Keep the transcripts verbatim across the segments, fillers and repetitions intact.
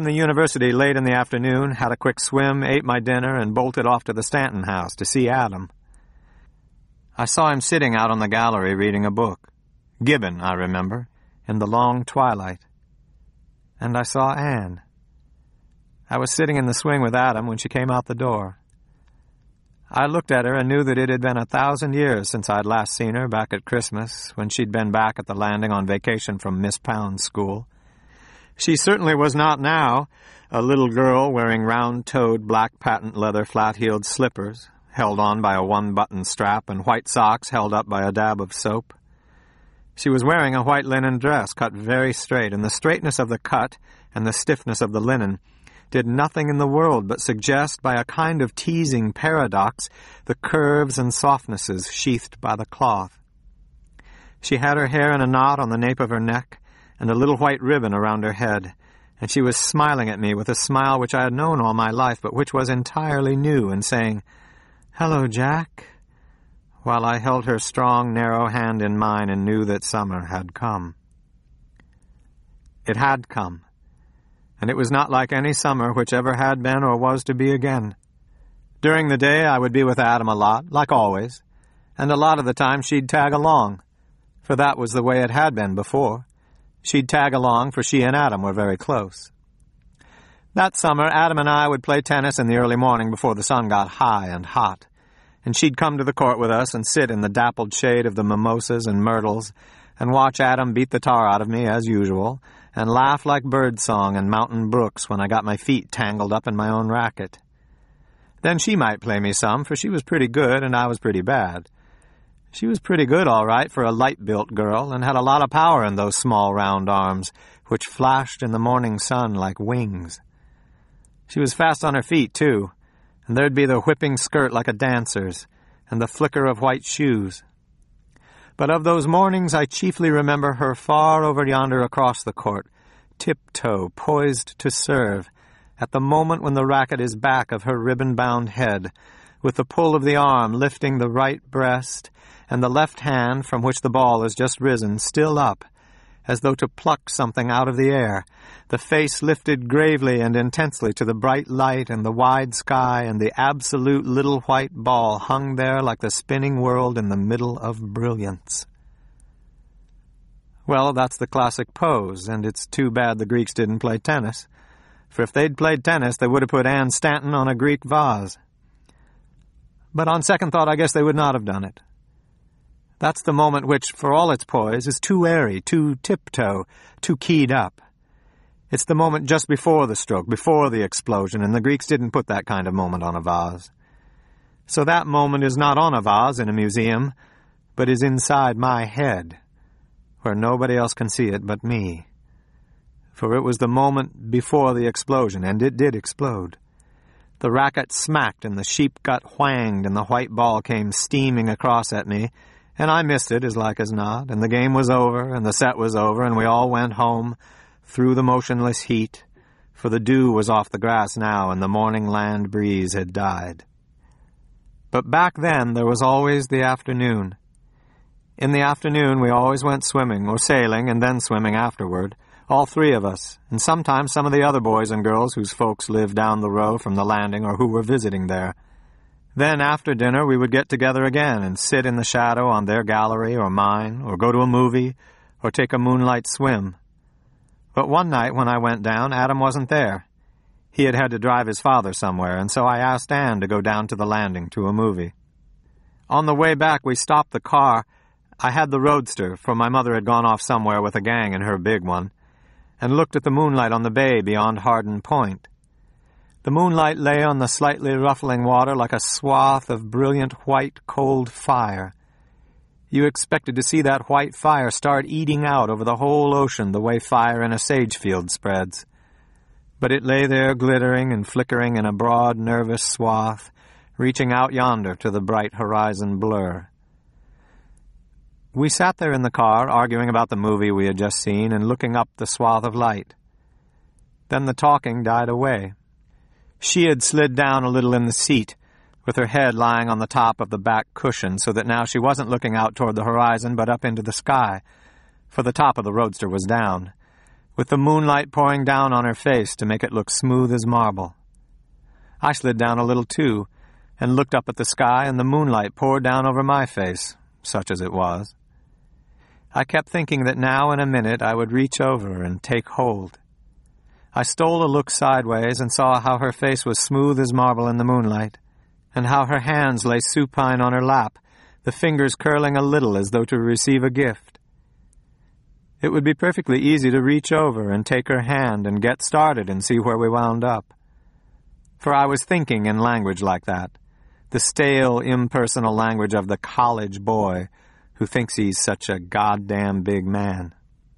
from the university late in the afternoon, had a quick swim, ate my dinner, and bolted off to the Stanton house to see Adam. I saw him sitting out on the gallery reading a book. Gibbon, I remember, in the long twilight. And I saw Anne. I was sitting in the swing with Adam when she came out the door. I looked at her and knew that it had been a thousand years since I'd last seen her back at Christmas, when she'd been back at the Landing on vacation from Miss Pound's school. She certainly was not now, a little girl wearing round-toed black patent leather flat-heeled slippers, held on by a one-button strap, and white socks held up by a dab of soap. She was wearing a white linen dress cut very straight, and the straightness of the cut and the stiffness of the linen did nothing in the world but suggest by a kind of teasing paradox the curves and softnesses sheathed by the cloth. She had her hair in a knot on the nape of her neck and a little white ribbon around her head, and she was smiling at me with a smile which I had known all my life but which was entirely new, and saying, "Hello, Jack," while I held her strong, narrow hand in mine and knew that summer had come. It had come. And it was not like any summer which ever had been or was to be again. During the day I would be with Adam a lot, like always, and a lot of the time she'd tag along, for that was the way it had been before. She'd tag along, for she and Adam were very close. That summer, Adam and I would play tennis in the early morning before the sun got high and hot, and she'd come to the court with us and sit in the dappled shade of the mimosas and myrtles and watch Adam beat the tar out of me, as usual, and laugh like birdsong and mountain brooks when I got my feet tangled up in my own racket. Then she might play me some, for she was pretty good and I was pretty bad. She was pretty good, all right, for a light-built girl, and had a lot of power in those small round arms, which flashed in the morning sun like wings. She was fast on her feet, too, and there'd be the whipping skirt like a dancer's, and the flicker of white shoes. But of those mornings I chiefly remember her far over yonder across the court, tiptoe, poised to serve, at the moment when the racket is back of her ribbon-bound head, with the pull of the arm lifting the right breast, and the left hand, from which the ball has just risen, still up, as though to pluck something out of the air, the face lifted gravely and intensely to the bright light and the wide sky, and the absolute little white ball hung there like the spinning world in the middle of brilliance. Well, that's the classic pose, and it's too bad the Greeks didn't play tennis, for if they'd played tennis, they would have put Anne Stanton on a Greek vase. But on second thought, I guess they would not have done it. That's the moment which, for all its poise, is too airy, too tiptoe, too keyed up. It's the moment just before the stroke, before the explosion, and the Greeks didn't put that kind of moment on a vase. So that moment is not on a vase in a museum, but is inside my head, where nobody else can see it but me. For it was the moment before the explosion, and it did explode. The racket smacked, and the sheep gut whanged, and the white ball came steaming across at me, and I missed it as like as not, and the game was over, and the set was over, and we all went home through the motionless heat, for the dew was off the grass now, and the morning land breeze had died. But back then there was always the afternoon. In the afternoon we always went swimming, or sailing, and then swimming afterward, all three of us, and sometimes some of the other boys and girls whose folks lived down the row from the Landing or who were visiting there. Then, after dinner, we would get together again and sit in the shadow on their gallery or mine, or go to a movie, or take a moonlight swim. But one night when I went down, Adam wasn't there. He had had to drive his father somewhere, and so I asked Anne to go down to the Landing to a movie. On the way back, we stopped the car. I had the roadster, for my mother had gone off somewhere with a gang in her big one, and looked at the moonlight on the bay beyond Hardin Point. The moonlight lay on the slightly ruffling water like a swath of brilliant white, cold fire. You expected to see that white fire start eating out over the whole ocean the way fire in a sage field spreads. But it lay there glittering and flickering in a broad, nervous swath, reaching out yonder to the bright horizon blur. We sat there in the car, arguing about the movie we had just seen and looking up the swath of light. Then the talking died away. She had slid down a little in the seat, with her head lying on the top of the back cushion, so that now she wasn't looking out toward the horizon but up into the sky, for the top of the roadster was down, with the moonlight pouring down on her face to make it look smooth as marble. I slid down a little too, and looked up at the sky, and the moonlight poured down over my face, such as it was. I kept thinking that now in a minute I would reach over and take hold. I stole a look sideways and saw how her face was smooth as marble in the moonlight, and how her hands lay supine on her lap, the fingers curling a little as though to receive a gift. It would be perfectly easy to reach over and take her hand and get started and see where we wound up. For I was thinking in language like that, the stale, impersonal language of the college boy who thinks he's such a goddamn big man.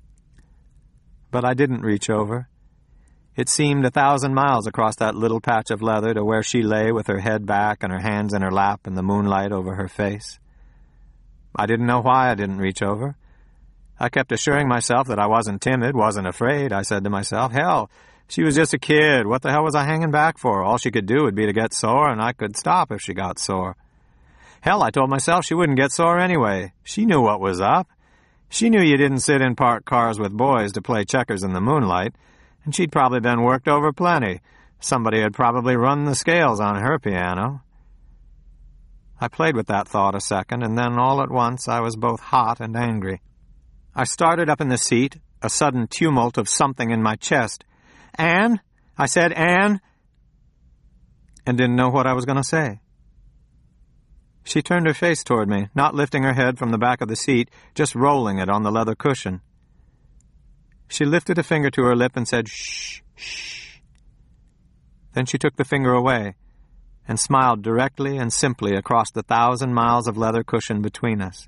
But I didn't reach over. It seemed a thousand miles across that little patch of leather to where she lay with her head back and her hands in her lap and the moonlight over her face. I didn't know why I didn't reach over. I kept assuring myself that I wasn't timid, wasn't afraid. I said to myself, hell, she was just a kid. What the hell was I hanging back for? All she could do would be to get sore, and I could stop if she got sore. Hell, I told myself she wouldn't get sore anyway. She knew what was up. She knew you didn't sit in parked cars with boys to play checkers in the moonlight, and she'd probably been worked over plenty. Somebody had probably run the scales on her piano. I played with that thought a second, and then all at once I was both hot and angry. I started up in the seat, a sudden tumult of something in my chest. Anne? I said, Anne? And didn't know what I was going to say. She turned her face toward me, not lifting her head from the back of the seat, just rolling it on the leather cushion. She lifted a finger to her lip and said, shh, shh. Then she took the finger away and smiled directly and simply across the thousand miles of leather cushion between us.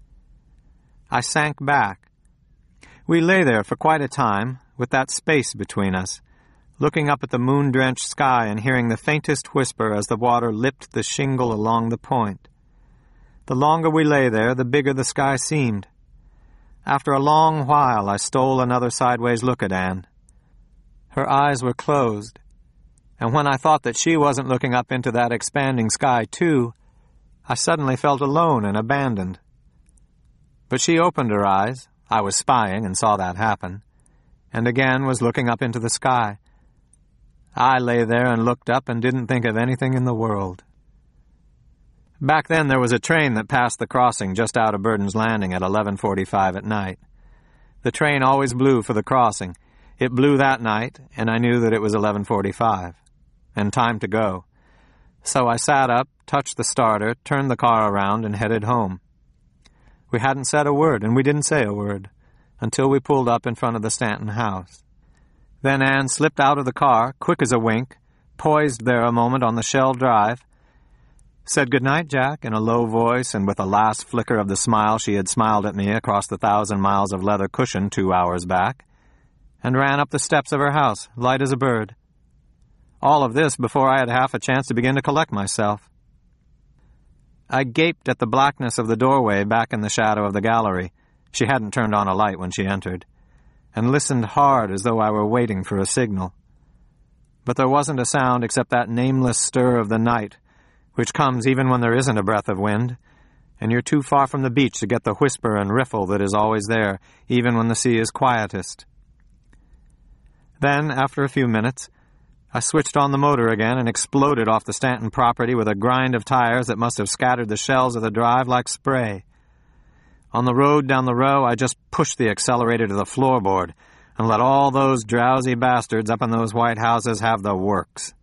I sank back. We lay there for quite a time, with that space between us, looking up at the moon-drenched sky and hearing the faintest whisper as the water lipped the shingle along the point. The longer we lay there, the bigger the sky seemed. After a long while, I stole another sideways look at Anne. Her eyes were closed, and when I thought that she wasn't looking up into that expanding sky, too, I suddenly felt alone and abandoned. But she opened her eyes. I was spying and saw that happen, and again was looking up into the sky. I lay there and looked up and didn't think of anything in the world. Back then there was a train that passed the crossing just out of Burden's Landing at eleven forty-five at night. The train always blew for the crossing. It blew that night, and I knew that it was eleven forty-five, and time to go. So I sat up, touched the starter, turned the car around, and headed home. We hadn't said a word, and we didn't say a word, until we pulled up in front of the Stanton house. Then Anne slipped out of the car, quick as a wink, poised there a moment on the shell drive, said good night, Jack, in a low voice and with a last flicker of the smile she had smiled at me across the thousand miles of leather cushion two hours back, and ran up the steps of her house, light as a bird. All of this before I had half a chance to begin to collect myself. I gaped at the blackness of the doorway back in the shadow of the gallery. She hadn't turned on a light when she entered, and listened hard as though I were waiting for a signal. But there wasn't a sound except that nameless stir of the night, which comes even when there isn't a breath of wind, and you're too far from the beach to get the whisper and riffle that is always there, even when the sea is quietest. Then, after a few minutes, I switched on the motor again and exploded off the Stanton property with a grind of tires that must have scattered the shells of the drive like spray. On the road down the row, I just pushed the accelerator to the floorboard and let all those drowsy bastards up in those white houses have the works.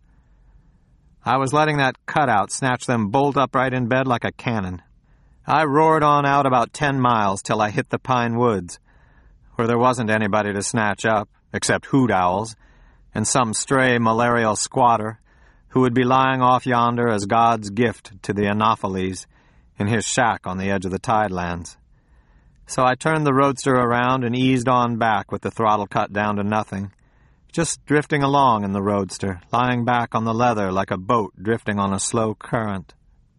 I was letting that cutout snatch them bolt upright in bed like a cannon. I roared on out about ten miles till I hit the pine woods, where there wasn't anybody to snatch up, except hoot owls, and some stray malarial squatter who would be lying off yonder as God's gift to the Anopheles in his shack on the edge of the tidelands. So I turned the roadster around and eased on back with the throttle cut down to nothing, just drifting along in the roadster, lying back on the leather like a boat drifting on a slow current.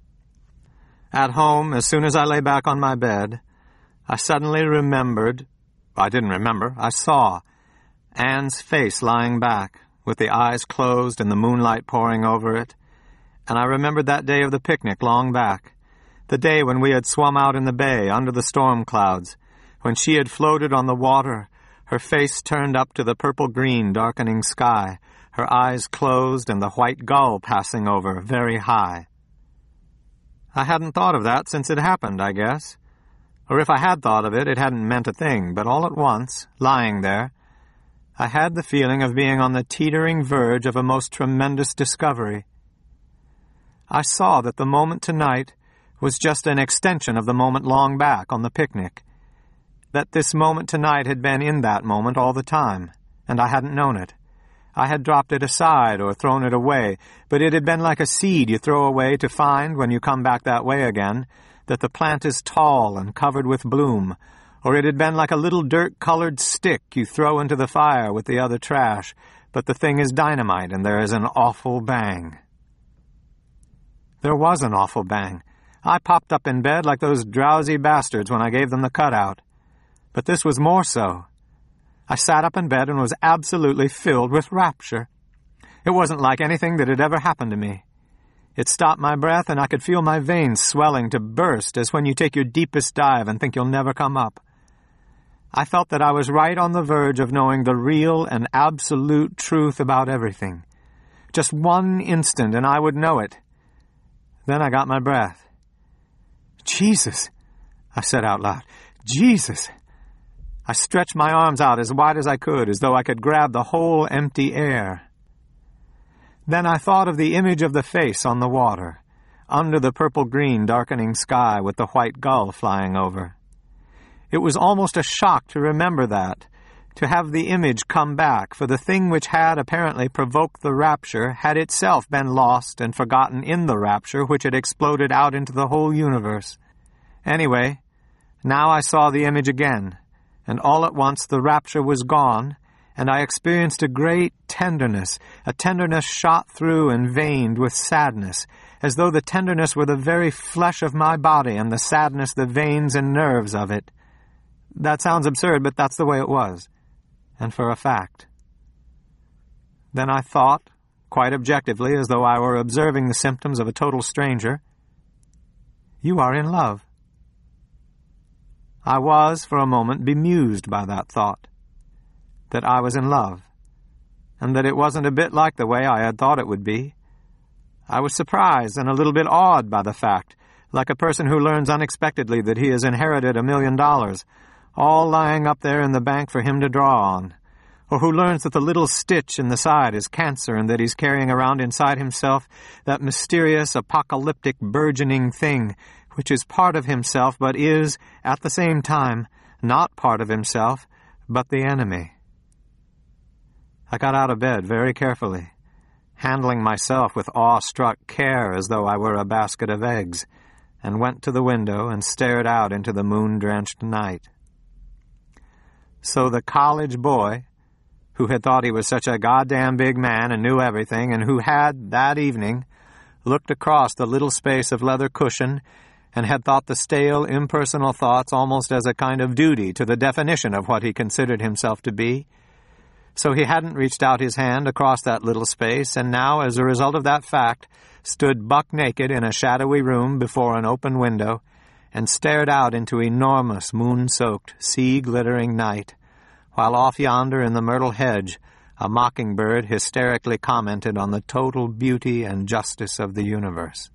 At home, as soon as I lay back on my bed, I suddenly remembered, I didn't remember, I saw, Anne's face lying back, with the eyes closed and the moonlight pouring over it, and I remembered that day of the picnic long back, the day when we had swum out in the bay under the storm clouds, when she had floated on the water, her face turned up to the purple-green darkening sky, her eyes closed and the white gull passing over very high. I hadn't thought of that since it happened, I guess. Or if I had thought of it, it hadn't meant a thing, but all at once, lying there, I had the feeling of being on the teetering verge of a most tremendous discovery. I saw that the moment tonight was just an extension of the moment long back on the picnic, that this moment tonight had been in that moment all the time, and I hadn't known it. I had dropped it aside or thrown it away, but it had been like a seed you throw away to find, when you come back that way again, that the plant is tall and covered with bloom, or it had been like a little dirt-colored stick you throw into the fire with the other trash, but the thing is dynamite and there is an awful bang. There was an awful bang. I popped up in bed like those drowsy bastards when I gave them the cutout. But this was more so. I sat up in bed and was absolutely filled with rapture. It wasn't like anything that had ever happened to me. It stopped my breath, and I could feel my veins swelling to burst, as when you take your deepest dive and think you'll never come up. I felt that I was right on the verge of knowing the real and absolute truth about everything. Just one instant, and I would know it. Then I got my breath. "Jesus," I said out loud. "Jesus." I stretched my arms out as wide as I could, as though I could grab the whole empty air. Then I thought of the image of the face on the water, under the purple-green darkening sky with the white gull flying over. It was almost a shock to remember that, to have the image come back, for the thing which had apparently provoked the rapture had itself been lost and forgotten in the rapture which had exploded out into the whole universe. Anyway, now I saw the image again, and all at once the rapture was gone, and I experienced a great tenderness, a tenderness shot through and veined with sadness, as though the tenderness were the very flesh of my body and the sadness the veins and nerves of it. That sounds absurd, but that's the way it was, and for a fact. Then I thought, quite objectively, as though I were observing the symptoms of a total stranger, "You are in love." I was, for a moment, bemused by that thought, that I was in love, and that it wasn't a bit like the way I had thought it would be. I was surprised and a little bit awed by the fact, like a person who learns unexpectedly that he has inherited a million dollars, all lying up there in the bank for him to draw on, or who learns that the little stitch in the side is cancer and that he's carrying around inside himself that mysterious, apocalyptic, burgeoning thing which is part of himself but is, at the same time, not part of himself, but the enemy. I got out of bed very carefully, handling myself with awe-struck care as though I were a basket of eggs, and went to the window and stared out into the moon-drenched night. So the college boy, who had thought he was such a goddamn big man and knew everything, and who had, that evening, looked across the little space of leather cushion and had thought the stale, impersonal thoughts almost as a kind of duty to the definition of what he considered himself to be. So he hadn't reached out his hand across that little space, and now, as a result of that fact, stood buck-naked in a shadowy room before an open window and stared out into enormous, moon-soaked, sea-glittering night, while off yonder in the myrtle hedge a mockingbird hysterically commented on the total beauty and justice of the universe.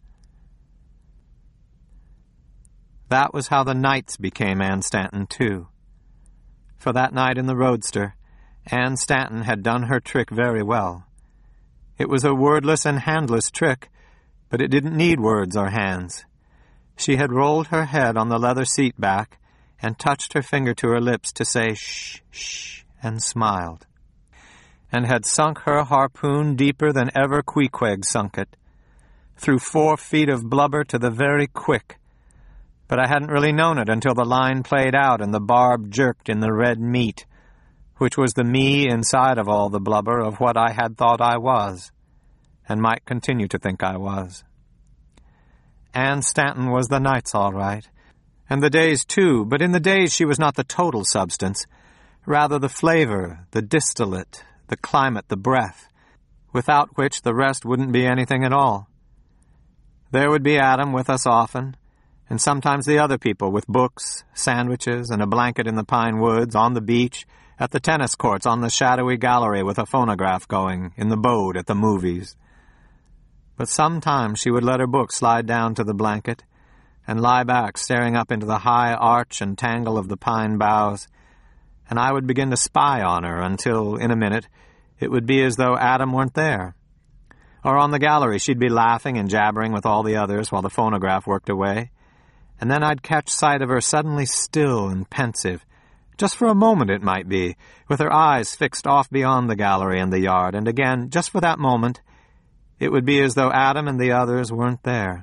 That was how the nights became Anne Stanton, too. For that night in the roadster, Anne Stanton had done her trick very well. It was a wordless and handless trick, but it didn't need words or hands. She had rolled her head on the leather seat back and touched her finger to her lips to say shh, shh, and smiled, and had sunk her harpoon deeper than ever Queequeg sunk it, through four feet of blubber to the very quick. But I hadn't really known it until the line played out and the barb jerked in the red meat, which was the me inside of all the blubber of what I had thought I was, and might continue to think I was. Anne Stanton was the nights, all right, and the days, too, but in the days she was not the total substance, rather the flavor, the distillate, the climate, the breath, without which the rest wouldn't be anything at all. There would be Adam with us often, and sometimes the other people with books, sandwiches, and a blanket in the pine woods, on the beach, at the tennis courts on the shadowy gallery with a phonograph going, in the boat at the movies. But sometimes she would let her book slide down to the blanket and lie back staring up into the high arch and tangle of the pine boughs, and I would begin to spy on her until, in a minute, it would be as though Adam weren't there. Or on the gallery she'd be laughing and jabbering with all the others while the phonograph worked away, and then I'd catch sight of her suddenly still and pensive, just for a moment it might be, with her eyes fixed off beyond the gallery and the yard, and again, just for that moment, it would be as though Adam and the others weren't there.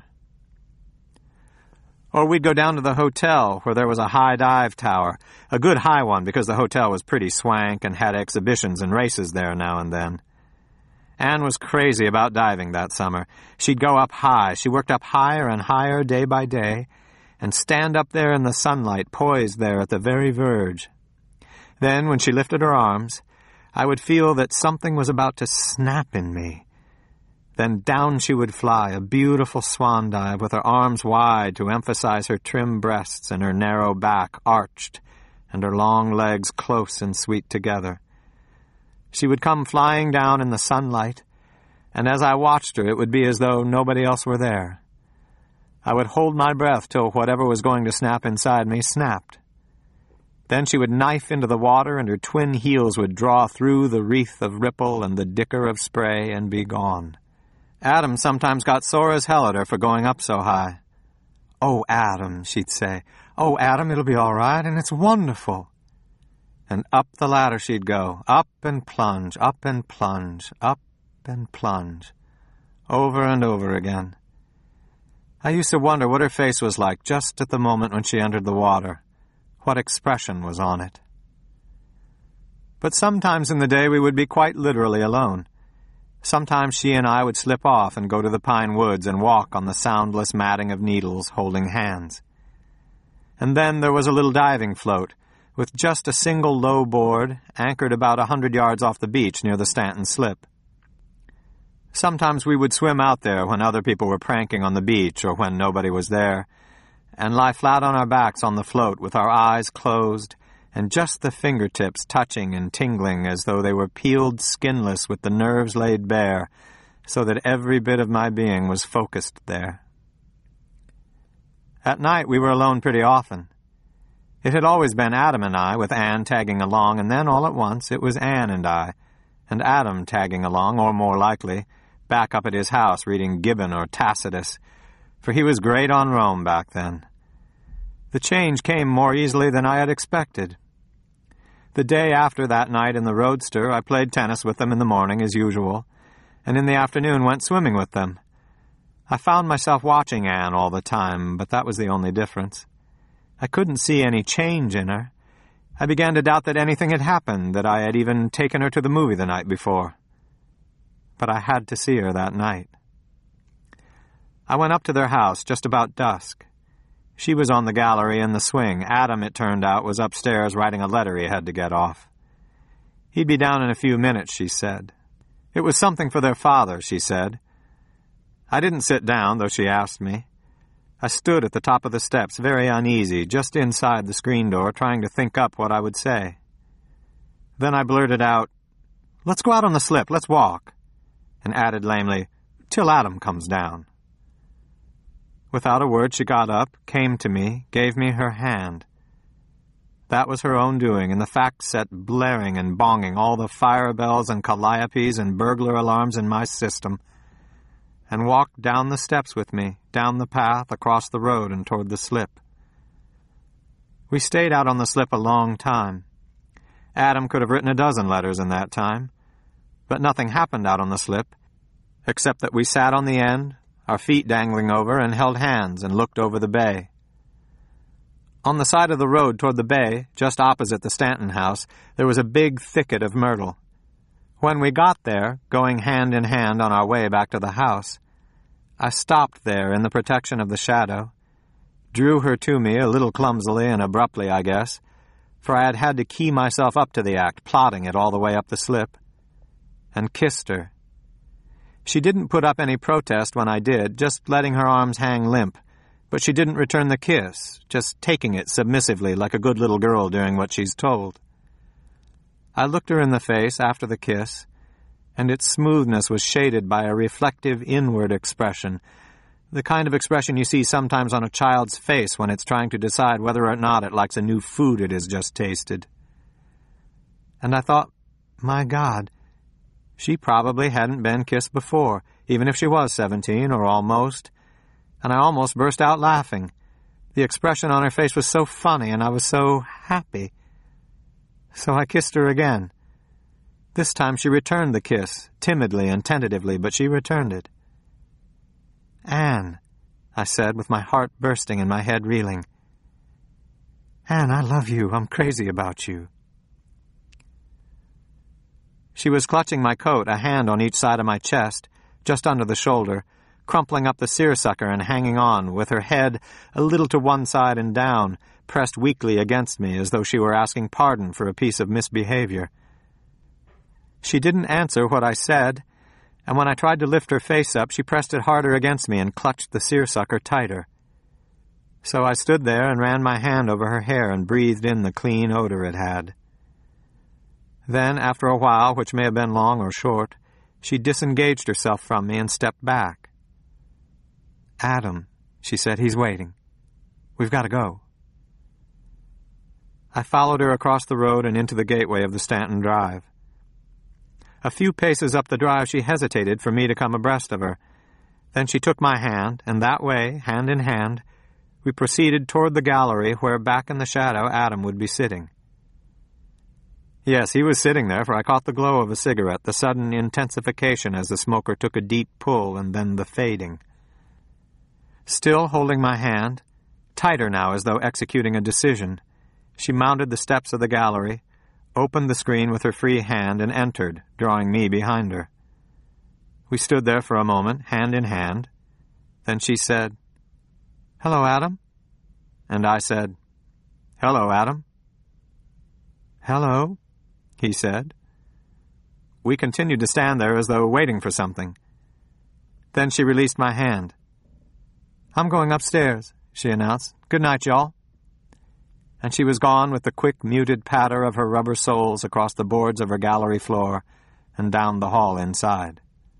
Or we'd go down to the hotel, where there was a high dive tower, a good high one because the hotel was pretty swank and had exhibitions and races there now and then. Anne was crazy about diving that summer. She'd go up high. She worked up higher and higher day by day, and stand up there in the sunlight, poised there at the very verge. Then, when she lifted her arms, I would feel that something was about to snap in me. Then down she would fly, a beautiful swan dive, with her arms wide to emphasize her trim breasts and her narrow back arched, and her long legs close and sweet together. She would come flying down in the sunlight, and as I watched her, it would be as though nobody else were there. I would hold my breath till whatever was going to snap inside me snapped. Then she would knife into the water, and her twin heels would draw through the wreath of ripple and the dicker of spray and be gone. Adam sometimes got sore as hell at her for going up so high. "Oh, Adam," she'd say. "Oh, Adam, it'll be all right, and it's wonderful." And up the ladder she'd go, up and plunge, up and plunge, up and plunge, over and over again. I used to wonder what her face was like just at the moment when she entered the water, what expression was on it. But sometimes in the day we would be quite literally alone. Sometimes she and I would slip off and go to the pine woods and walk on the soundless matting of needles, holding hands. And then there was a little diving float, with just a single low board, anchored about a hundred yards off the beach near the Stanton Slip. Sometimes we would swim out there when other people were pranking on the beach or when nobody was there, and lie flat on our backs on the float with our eyes closed and just the fingertips touching and tingling as though they were peeled skinless with the nerves laid bare, so that every bit of my being was focused there. At night we were alone pretty often. It had always been Adam and I, with Anne tagging along, and then all at once it was Anne and I, and Adam tagging along, or more likely, back up at his house reading Gibbon or Tacitus, for he was great on Rome back then. The change came more easily than I had expected. The day after that night in the roadster, I played tennis with them in the morning as usual, and in the afternoon went swimming with them. I found myself watching Anne all the time, but that was the only difference. I couldn't see any change in her. I began to doubt that anything had happened, that I had even taken her to the movie the night before. But I had to see her that night. I went up to their house just about dusk. She was on the gallery in the swing. Adam, it turned out, was upstairs writing a letter he had to get off. He'd be down in a few minutes, she said. It was something for their father, she said. I didn't sit down, though she asked me. I stood at the top of the steps, very uneasy, just inside the screen door, trying to think up what I would say. Then I blurted out, "Let's go out on the slip, let's walk," and added lamely, "till Adam comes down." Without a word, she got up, came to me, gave me her hand. That was her own doing, and the fact set blaring and bonging all the fire bells and calliopes and burglar alarms in my system, and walked down the steps with me, down the path, across the road, and toward the slip. We stayed out on the slip a long time. Adam could have written a dozen letters in that time, but nothing happened out on the slip, except that we sat on the end, our feet dangling over, and held hands and looked over the bay. On the side of the road toward the bay, just opposite the Stanton house, there was a big thicket of myrtle. When we got there, going hand in hand on our way back to the house, I stopped there in the protection of the shadow, drew her to me a little clumsily and abruptly, I guess, for I had had to key myself up to the act, plotting it all the way up the slip, and kissed her. She didn't put up any protest when I did, just letting her arms hang limp, but she didn't return the kiss, just taking it submissively like a good little girl doing what she's told. I looked her in the face after the kiss, and its smoothness was shaded by a reflective inward expression, the kind of expression you see sometimes on a child's face when it's trying to decide whether or not it likes a new food it has just tasted. And I thought, my God, she probably hadn't been kissed before, even if she was seventeen, or almost, and I almost burst out laughing. The expression on her face was so funny, and I was so happy. So I kissed her again. This time she returned the kiss, timidly and tentatively, but she returned it. "Anne," I said, with my heart bursting and my head reeling. "Anne, I love you. I'm crazy about you." She was clutching my coat, a hand on each side of my chest, just under the shoulder, crumpling up the seersucker and hanging on, with her head a little to one side and down, pressed weakly against me as though she were asking pardon for a piece of misbehavior. She didn't answer what I said, and when I tried to lift her face up, she pressed it harder against me and clutched the seersucker tighter. So I stood there and ran my hand over her hair and breathed in the clean odor it had. Then, after a while, which may have been long or short, she disengaged herself from me and stepped back. "Adam," she said, "he's waiting. We've got to go." I followed her across the road and into the gateway of the Stanton Drive. A few paces up the drive she hesitated for me to come abreast of her. Then she took my hand, and that way, hand in hand, we proceeded toward the gallery where, back in the shadow, Adam would be sitting. Yes, he was sitting there, for I caught the glow of a cigarette, the sudden intensification as the smoker took a deep pull, and then the fading. Still holding my hand, tighter now as though executing a decision, she mounted the steps of the gallery, opened the screen with her free hand, and entered, drawing me behind her. We stood there for a moment, hand in hand. Then she said, "Hello, Adam." And I said, "Hello, Adam." "Hello," he said. We continued to stand there as though waiting for something. Then she released my hand. "I'm going upstairs," she announced. "Good night, y'all." And she was gone with the quick, muted patter of her rubber soles across the boards of her gallery floor and down the hall inside.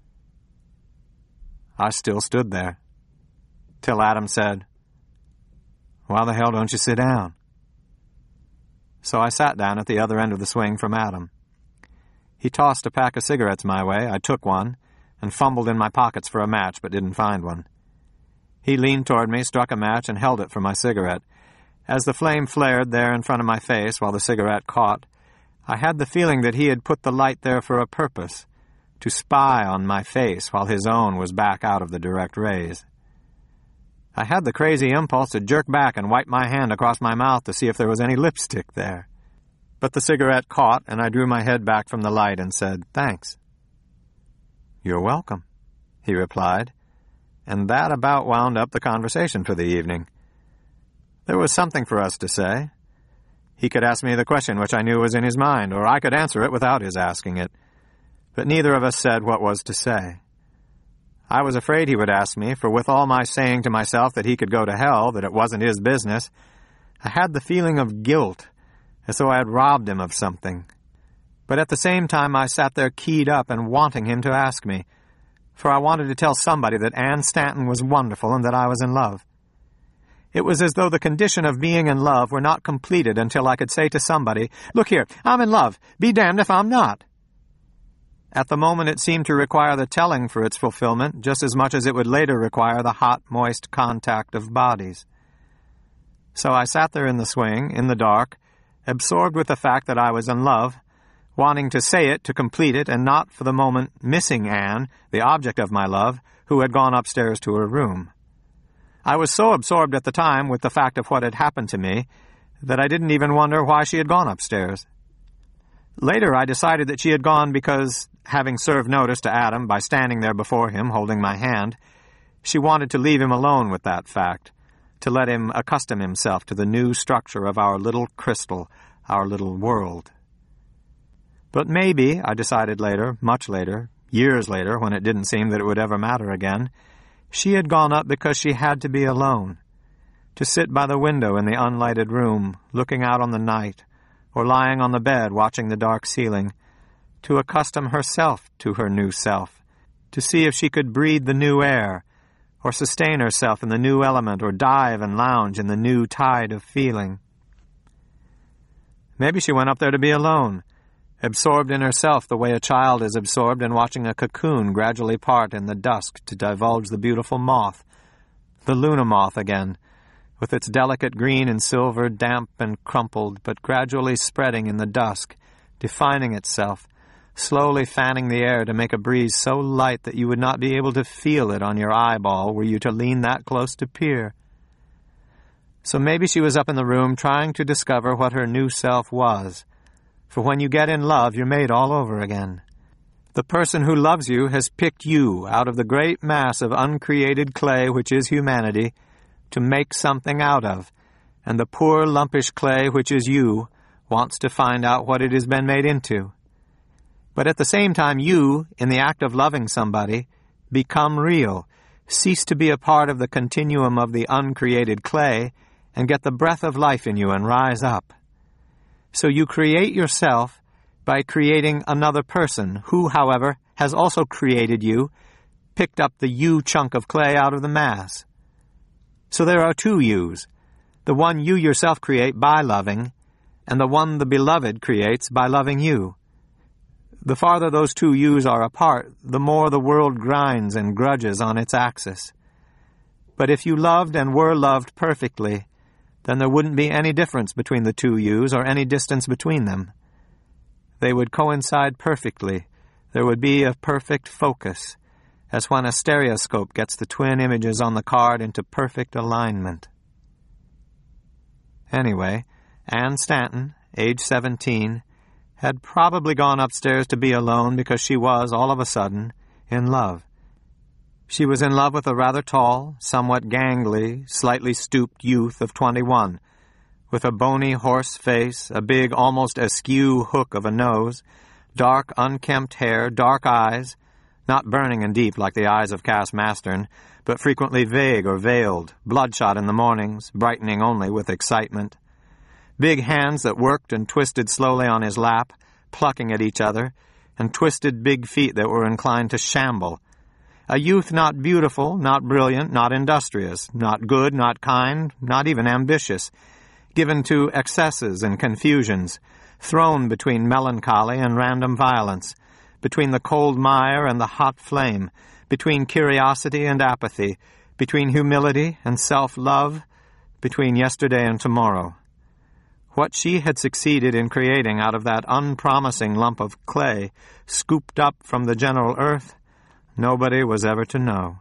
I still stood there, till Adam said, "Why the hell don't you sit down?" So I sat down at the other end of the swing from Adam. He tossed a pack of cigarettes my way. I took one and fumbled in my pockets for a match, but didn't find one. He leaned toward me, struck a match, and held it for my cigarette. As the flame flared there in front of my face while the cigarette caught, I had the feeling that he had put the light there for a purpose, to spy on my face while his own was back out of the direct rays. I had the crazy impulse to jerk back and wipe my hand across my mouth to see if there was any lipstick there. But the cigarette caught, and I drew my head back from the light and said, "Thanks." "You're welcome," he replied, and that about wound up the conversation for the evening. There was something for us to say. He could ask me the question which I knew was in his mind, or I could answer it without his asking it. But neither of us said what was to say. I was afraid he would ask me, for with all my saying to myself that he could go to hell, that it wasn't his business, I had the feeling of guilt, as though I had robbed him of something. But at the same time I sat there keyed up and wanting him to ask me, for I wanted to tell somebody that Anne Stanton was wonderful and that I was in love. It was as though the condition of being in love were not completed until I could say to somebody, "Look here, I'm in love. Be damned if I'm not." At the moment it seemed to require the telling for its fulfillment just as much as it would later require the hot, moist contact of bodies. So I sat there in the swing, in the dark, absorbed with the fact that I was in love, wanting to say it to complete it, and not for the moment missing Anne, the object of my love, who had gone upstairs to her room. I was so absorbed at the time with the fact of what had happened to me that I didn't even wonder why she had gone upstairs. Later I decided that she had gone because, having served notice to Adam by standing there before him holding my hand, she wanted to leave him alone with that fact, to let him accustom himself to the new structure of our little crystal, our little world. But maybe, I decided later, much later, years later, when it didn't seem that it would ever matter again, she had gone up because she had to be alone, to sit by the window in the unlighted room, looking out on the night, or lying on the bed watching the dark ceiling, to accustom herself to her new self, to see if she could breathe the new air, or sustain herself in the new element, or dive and lounge in the new tide of feeling. Maybe she went up there to be alone, absorbed in herself the way a child is absorbed in watching a cocoon gradually part in the dusk to divulge the beautiful moth, the Luna moth again, with its delicate green and silver, damp and crumpled, but gradually spreading in the dusk, defining itself, slowly fanning the air to make a breeze so light that you would not be able to feel it on your eyeball were you to lean that close to peer. So maybe she was up in the room trying to discover what her new self was. For when you get in love, you're made all over again. The person who loves you has picked you out of the great mass of uncreated clay which is humanity to make something out of, and the poor lumpish clay which is you wants to find out what it has been made into. But at the same time, you, in the act of loving somebody, become real, cease to be a part of the continuum of the uncreated clay, and get the breath of life in you and rise up. So you create yourself by creating another person who, however, has also created you, picked up the you chunk of clay out of the mass. So there are two yous, the one you yourself create by loving, and the one the beloved creates by loving you. The farther those two yous are apart, the more the world grinds and grudges on its axis. But if you loved and were loved perfectly, then there wouldn't be any difference between the two yous or any distance between them. They would coincide perfectly. There would be a perfect focus, as when a stereoscope gets the twin images on the card into perfect alignment. Anyway, Anne Stanton, age seventeen, had probably gone upstairs to be alone because she was, all of a sudden, in love. She was in love with a rather tall, somewhat gangly, slightly stooped youth of twenty-one, with a bony horse face, a big, almost askew hook of a nose, dark, unkempt hair, dark eyes, not burning and deep like the eyes of Cass Mastern, but frequently vague or veiled, bloodshot in the mornings, brightening only with excitement. Big hands that worked and twisted slowly on his lap, plucking at each other, and twisted big feet that were inclined to shamble. A youth not beautiful, not brilliant, not industrious, not good, not kind, not even ambitious, given to excesses and confusions, thrown between melancholy and random violence, between the cold mire and the hot flame, between curiosity and apathy, between humility and self-love, between yesterday and tomorrow. What she had succeeded in creating out of that unpromising lump of clay, scooped up from the general earth, nobody was ever to know.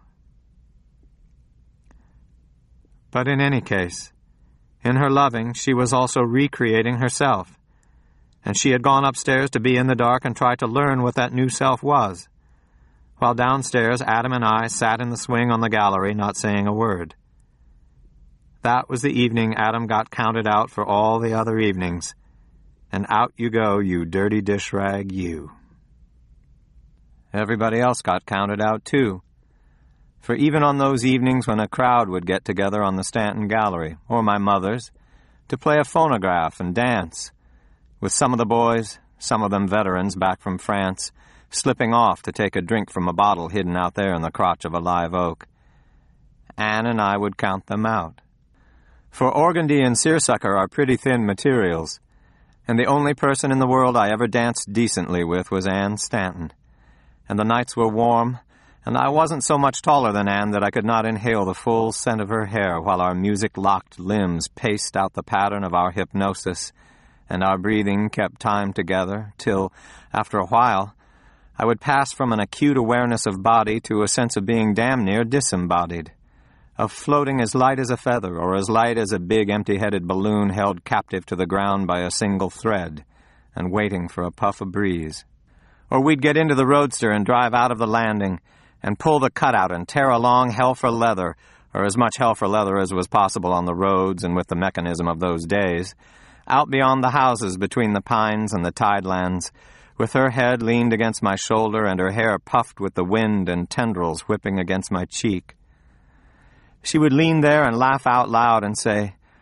But in any case, in her loving, she was also recreating herself, and she had gone upstairs to be in the dark and try to learn what that new self was, while downstairs Adam and I sat in the swing on the gallery, not saying a word. That was the evening Adam got counted out for all the other evenings, and out you go, you dirty dish rag, you. Everybody else got counted out, too. For even on those evenings when a crowd would get together on the Stanton Gallery, or my mother's, to play a phonograph and dance, with some of the boys, some of them veterans back from France, slipping off to take a drink from a bottle hidden out there in the crotch of a live oak, Anne and I would count them out. For organdy and seersucker are pretty thin materials, and the only person in the world I ever danced decently with was Anne Stanton. And the nights were warm, and I wasn't so much taller than Anne that I could not inhale the full scent of her hair while our music-locked limbs paced out the pattern of our hypnosis, and our breathing kept time together, till, after a while, I would pass from an acute awareness of body to a sense of being damn near disembodied, of floating as light as a feather or as light as a big empty-headed balloon held captive to the ground by a single thread, and waiting for a puff of breeze. Or we'd get into the roadster and drive out of the landing and pull the cutout and tear along hell for leather, or as much hell for leather as was possible on the roads and with the mechanism of those days, out beyond the houses between the pines and the tidelands, with her head leaned against my shoulder and her hair puffed with the wind and tendrils whipping against my cheek. She would lean there and laugh out loud and say,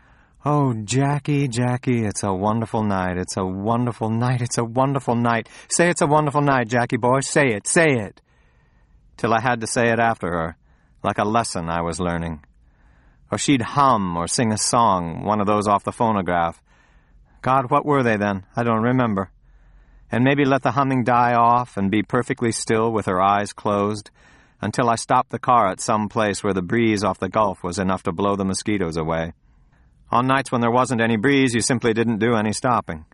Oh, Jackie, Jackie, it's a wonderful night, it's a wonderful night, it's a wonderful night. Say it's a wonderful night, Jackie boy, say it, say it. Till I had to say it after her, like a lesson I was learning. Or she'd hum or sing a song, one of those off the phonograph. God, what were they then? I don't remember. And maybe let the humming die off and be perfectly still with her eyes closed until I stopped the car at some place where the breeze off the Gulf was enough to blow the mosquitoes away. On nights when there wasn't any breeze, you simply didn't do any stopping.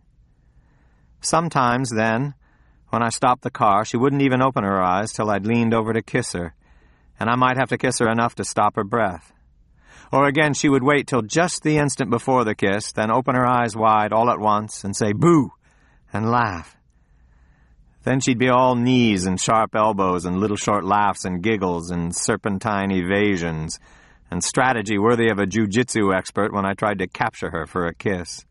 Sometimes, then, when I stopped the car, she wouldn't even open her eyes till I'd leaned over to kiss her, and I might have to kiss her enough to stop her breath. Or again, she would wait till just the instant before the kiss, then open her eyes wide all at once and say, "Boo!" and laugh. Then she'd be all knees and sharp elbows and little short laughs and giggles and serpentine evasions, and strategy worthy of a jiu-jitsu expert when I tried to capture her for a kiss.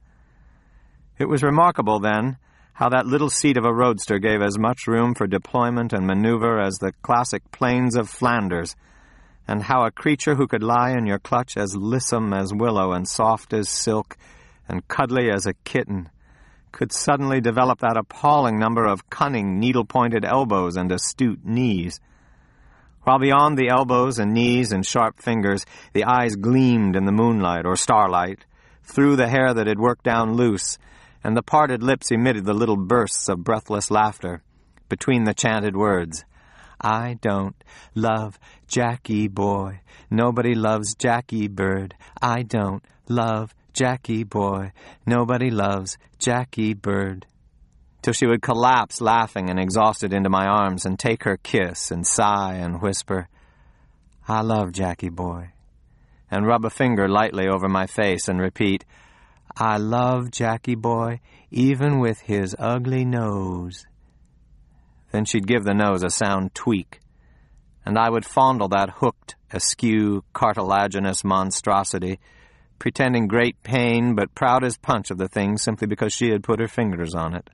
It was remarkable, then, how that little seat of a roadster gave as much room for deployment and maneuver as the classic plains of Flanders, and how a creature who could lie in your clutch as lissom as willow and soft as silk and cuddly as a kitten could suddenly develop that appalling number of cunning, needle-pointed elbows and astute knees. While beyond the elbows and knees and sharp fingers, the eyes gleamed in the moonlight or starlight, through the hair that had worked down loose, and the parted lips emitted the little bursts of breathless laughter, between the chanted words, "I don't love Jackie boy, nobody loves Jackie bird, I don't love Jackie boy, nobody loves Jackie bird," till she would collapse laughing and exhausted into my arms and take her kiss and sigh and whisper, "I love Jackie boy," and rub a finger lightly over my face and repeat, "I love Jackie boy even with his ugly nose." Then she'd give the nose a sound tweak, and I would fondle that hooked, askew, cartilaginous monstrosity, pretending great pain but proud as punch of the thing simply because she had put her fingers on it.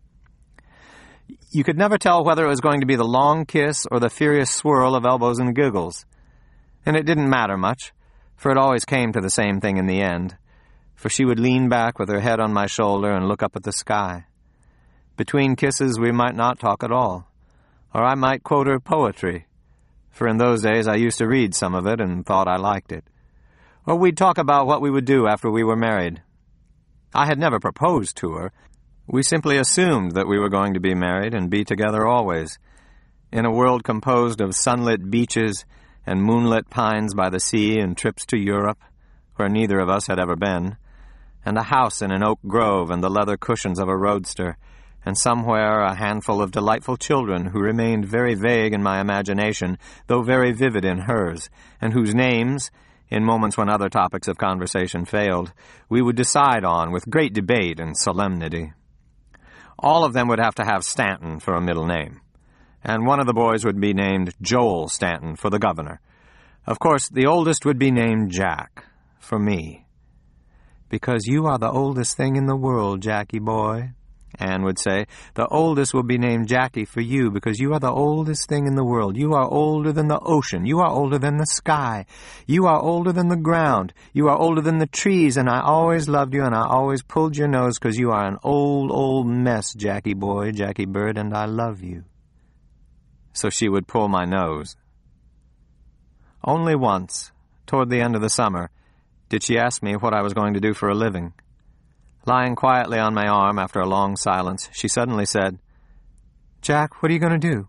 You could never tell whether it was going to be the long kiss or the furious swirl of elbows and giggles. And it didn't matter much, for it always came to the same thing in the end, for she would lean back with her head on my shoulder and look up at the sky. Between kisses we might not talk at all, or I might quote her poetry, for in those days I used to read some of it and thought I liked it. Or we'd talk about what we would do after we were married. I had never proposed to her. We simply assumed that we were going to be married and be together always, in a world composed of sunlit beaches and moonlit pines by the sea and trips to Europe, where neither of us had ever been, and a house in an oak grove and the leather cushions of a roadster, and somewhere a handful of delightful children who remained very vague in my imagination, though very vivid in hers, and whose names, in moments when other topics of conversation failed, we would decide on with great debate and solemnity. All of them would have to have Stanton for a middle name, and one of the boys would be named Joel Stanton for the governor. Of course, the oldest would be named Jack, for me. "Because you are the oldest thing in the world, Jackie boy," Anne would say. "The oldest will be named Jackie for you because you are the oldest thing in the world. You are older than the ocean. You are older than the sky. You are older than the ground. You are older than the trees, and I always loved you, and I always pulled your nose because you are an old, old mess, Jackie boy, Jackie bird, and I love you." So she would pull my nose. Only once, toward the end of the summer, did she ask me what I was going to do for a living. Lying quietly on my arm after a long silence, she suddenly said, "Jack, what are you going to do?"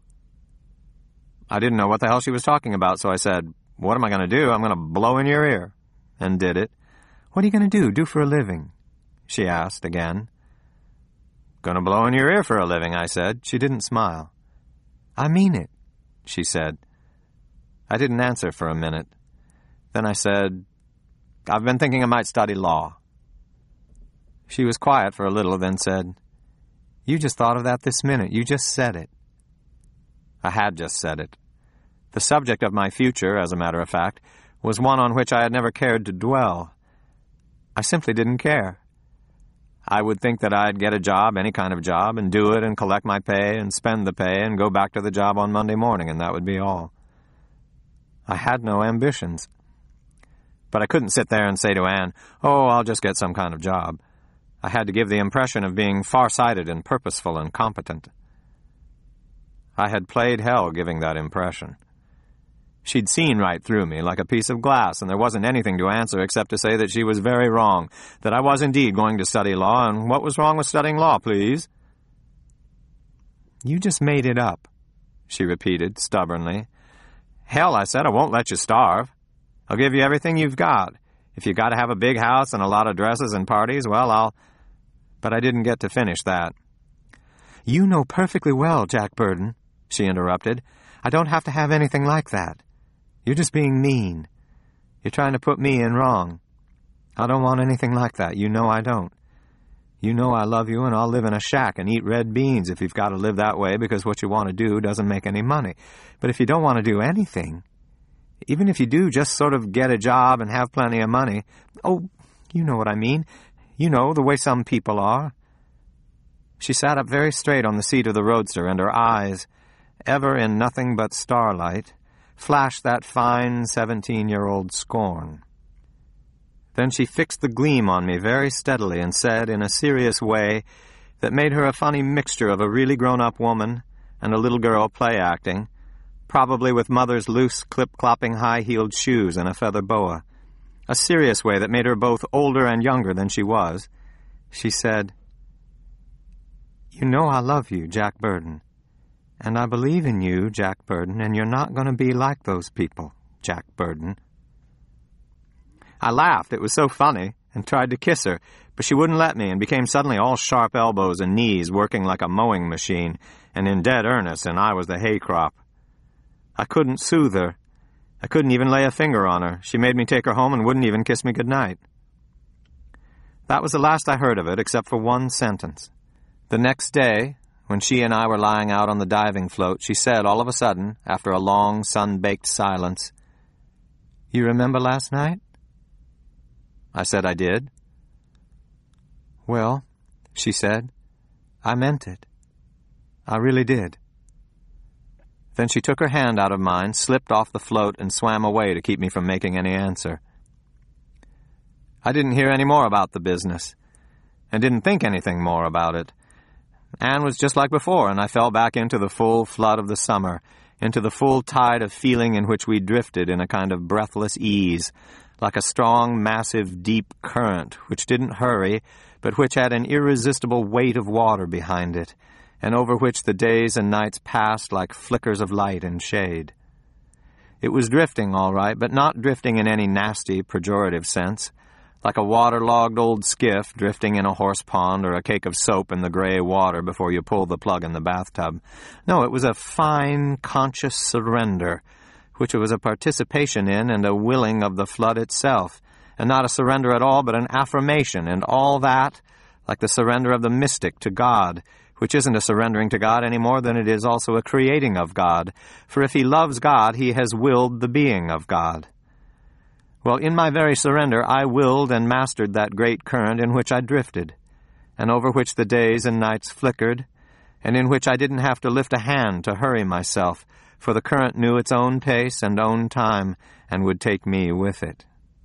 I didn't know what the hell she was talking about, so I said, "What am I going to do? I'm going to blow in your ear," and did it. "What are you going to do, do for a living?" she asked again. "Going to blow in your ear for a living," I said. She didn't smile. "I mean it," she said. I didn't answer for a minute. Then I said, "I've been thinking I might study law." She was quiet for a little, then said, "You just thought of that this minute. You just said it." I had just said it. The subject of my future, as a matter of fact, was one on which I had never cared to dwell. I simply didn't care. I would think that I'd get a job, any kind of job, and do it and collect my pay and spend the pay and go back to the job on Monday morning, and that would be all. I had no ambitions. But I couldn't sit there and say to Anne, "Oh, I'll just get some kind of job." I had to give the impression of being far-sighted and purposeful and competent. I had played hell giving that impression. She'd seen right through me like a piece of glass, and there wasn't anything to answer except to say that she was very wrong, that I was indeed going to study law, and what was wrong with studying law, please? "You just made it up," she repeated stubbornly. "Hell," I said, "I won't let you starve. I'll give you everything you've got. If you got to have a big house and a lot of dresses and parties, well, I'll—" But I didn't get to finish that. "You know perfectly well, Jack Burden," she interrupted. "I don't have to have anything like that. You're just being mean. You're trying to put me in wrong. I don't want anything like that. You know I don't. You know I love you, and I'll live in a shack and eat red beans if you've got to live that way because what you want to do doesn't make any money. But if you don't want to do anything, even if you do just sort of get a job and have plenty of money, oh, you know what I mean. You know, the way some people are." She sat up very straight on the seat of the roadster, and her eyes, ever in nothing but starlight, flashed that fine seventeen-year-old scorn. Then she fixed the gleam on me very steadily and said, in a serious way that made her a funny mixture of a really grown-up woman and a little girl play-acting, probably with mother's loose, clip-clopping high-heeled shoes and a feather boa, a serious way that made her both older and younger than she was. She said, "You know I love you, Jack Burden. And I believe in you, Jack Burden, and you're not going to be like those people, Jack Burden." I laughed, it was so funny, and tried to kiss her, but she wouldn't let me and became suddenly all sharp elbows and knees, working like a mowing machine, and in dead earnest, and I was the hay crop. I couldn't soothe her. I couldn't even lay a finger on her. She made me take her home and wouldn't even kiss me goodnight. That was the last I heard of it, except for one sentence. The next day, when she and I were lying out on the diving float, she said all of a sudden, after a long, sun-baked silence, "You remember last night?" I said I did. "Well," she said, "I meant it. I really did." Then she took her hand out of mine, slipped off the float, and swam away to keep me from making any answer. I didn't hear any more about the business, and didn't think anything more about it. Anne was just like before, and I fell back into the full flood of the summer, into the full tide of feeling in which we drifted in a kind of breathless ease, like a strong, massive, deep current, which didn't hurry, but which had an irresistible weight of water behind it, and over which the days and nights passed like flickers of light and shade. It was drifting, all right, but not drifting in any nasty, pejorative sense, like a waterlogged old skiff drifting in a horse pond or a cake of soap in the gray water before you pull the plug in the bathtub. No, it was a fine, conscious surrender, which it was a participation in and a willing of the flood itself, and not a surrender at all, but an affirmation, and all that, like the surrender of the mystic to God, which isn't a surrendering to God any more than it is also a creating of God, for if he loves God, he has willed the being of God. Well, in my very surrender, I willed and mastered that great current in which I drifted, and over which the days and nights flickered, and in which I didn't have to lift a hand to hurry myself, for the current knew its own pace and own time, and would take me with it.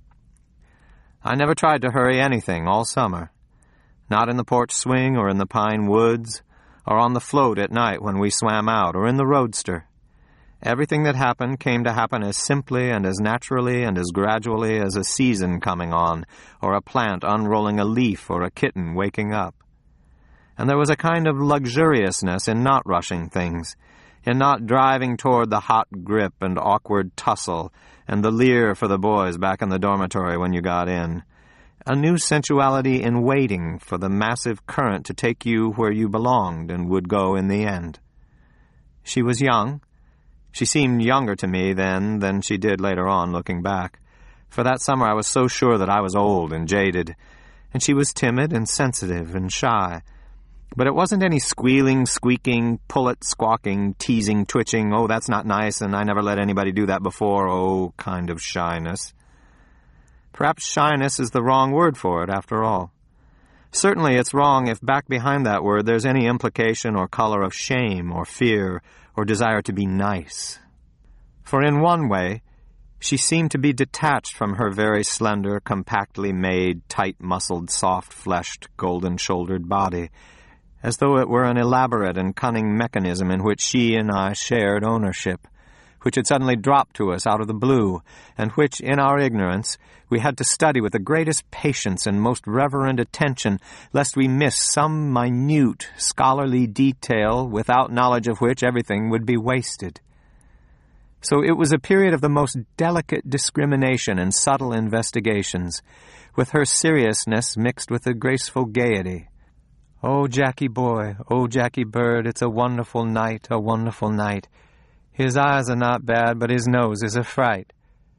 I never tried to hurry anything all summer, not in the porch swing or in the pine woods, or on the float at night when we swam out, or in the roadster. Everything that happened came to happen as simply and as naturally and as gradually as a season coming on, or a plant unrolling a leaf, or a kitten waking up. And there was a kind of luxuriousness in not rushing things, in not driving toward the hot grip and awkward tussle, and the leer for the boys back in the dormitory when you got in. A new sensuality in waiting for the massive current to take you where you belonged and would go in the end. She was young. She seemed younger to me then than she did later on, looking back. For that summer I was so sure that I was old and jaded, and she was timid and sensitive and shy. But it wasn't any squealing, squeaking, pull-it, squawking, teasing, twitching, oh, that's not nice, and I never let anybody do that before, oh, kind of shyness. Perhaps shyness is the wrong word for it, after all. Certainly it's wrong if back behind that word there's any implication or color of shame or fear or desire to be nice. For in one way, She seemed to be detached from her very slender, compactly made, tight-muscled, soft-fleshed, golden-shouldered body, as though it were an elaborate and cunning mechanism in which she and I shared ownership, which had suddenly dropped to us out of the blue, and which, in our ignorance, we had to study with the greatest patience and most reverent attention, lest we miss some minute, scholarly detail without knowledge of which everything would be wasted. So it was a period of the most delicate discrimination and subtle investigations, with her seriousness mixed with a graceful gaiety. "Oh, Jackie boy, oh, Jackie bird, it's a wonderful night, a wonderful night. His eyes are not bad, but his nose is a fright."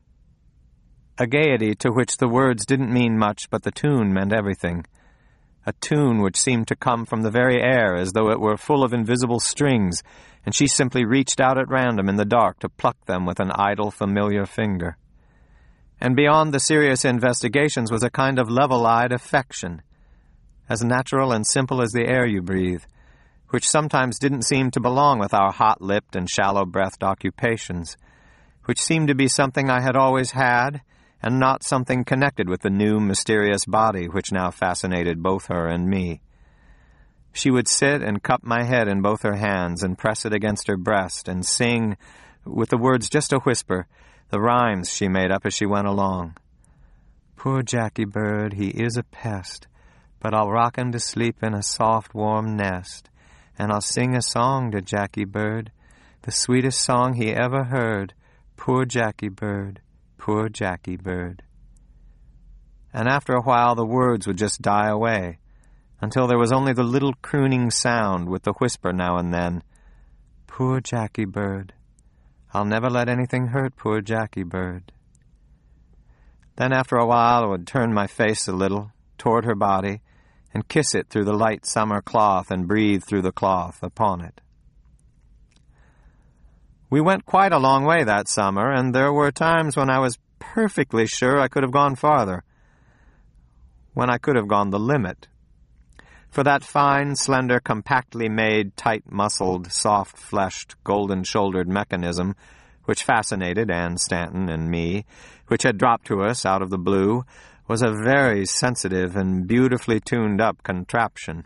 A gaiety to which the words didn't mean much, but the tune meant everything. A tune which seemed to come from the very air, as though it were full of invisible strings, and she simply reached out at random in the dark to pluck them with an idle, familiar finger. And beyond the serious investigations was a kind of level-eyed affection, as natural and simple as the air you breathe, which sometimes didn't seem to belong with our hot-lipped and shallow-breathed occupations, which seemed to be something I had always had, and not something connected with the new, mysterious body which now fascinated both her and me. She would sit and cup my head in both her hands and press it against her breast and sing, with the words just a whisper, the rhymes she made up as she went along. "Poor Jackie bird, he is a pest, but I'll rock him to sleep in a soft, warm nest, and I'll sing a song to Jackie bird, the sweetest song he ever heard. Poor Jackie bird, poor Jackie bird." And after a while the words would just die away, until there was only the little crooning sound with the whisper now and then, "Poor Jackie bird, I'll never let anything hurt poor Jackie bird." Then after a while I would turn my face a little toward her body and kiss it through the light summer cloth and breathe through the cloth upon it. We went quite a long way that summer, and there were times when I was perfectly sure I could have gone farther, when I could have gone the limit. For that fine, slender, compactly made, tight-muscled, soft-fleshed, golden-shouldered mechanism which fascinated Anne Stanton and me, which had dropped to us out of the blue, was a very sensitive and beautifully tuned-up contraption.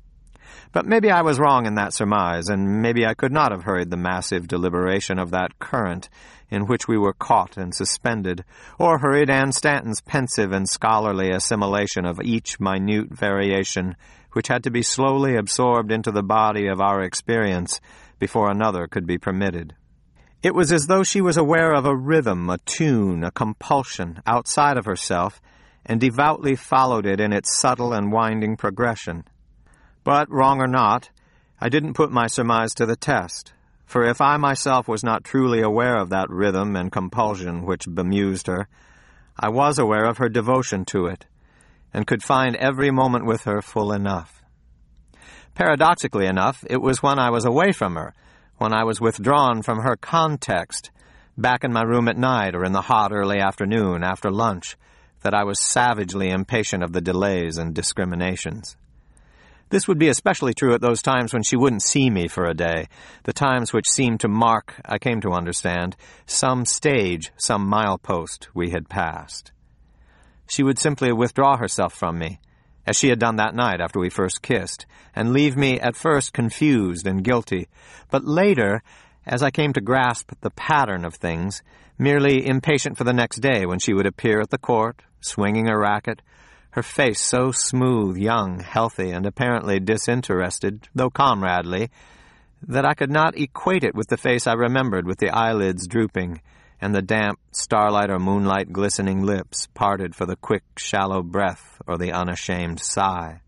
But maybe I was wrong in that surmise, and maybe I could not have hurried the massive deliberation of that current in which we were caught and suspended, or hurried Anne Stanton's pensive and scholarly assimilation of each minute variation which had to be slowly absorbed into the body of our experience before another could be permitted. It was as though she was aware of a rhythm, a tune, a compulsion outside of herself, and devoutly followed it in its subtle and winding progression. But, wrong or not, I didn't put my surmise to the test, for if I myself was not truly aware of that rhythm and compulsion which bemused her, I was aware of her devotion to it, and could find every moment with her full enough. Paradoxically enough, it was when I was away from her, when I was withdrawn from her context, back in my room at night or in the hot early afternoon after lunch, that I was savagely impatient of the delays and discriminations. This would be especially true at those times when she wouldn't see me for a day, the times which seemed to mark, I came to understand, some stage, some milepost we had passed. She would simply withdraw herself from me, as she had done that night after we first kissed, and leave me at first confused and guilty, but later, as I came to grasp the pattern of things, merely impatient for the next day when she would appear at the court, swinging her racket, her face so smooth, young, healthy, and apparently disinterested, though comradely, that I could not equate it with the face I remembered with the eyelids drooping, and the damp, starlight or moonlight glistening lips parted for the quick, shallow breath or the unashamed sigh.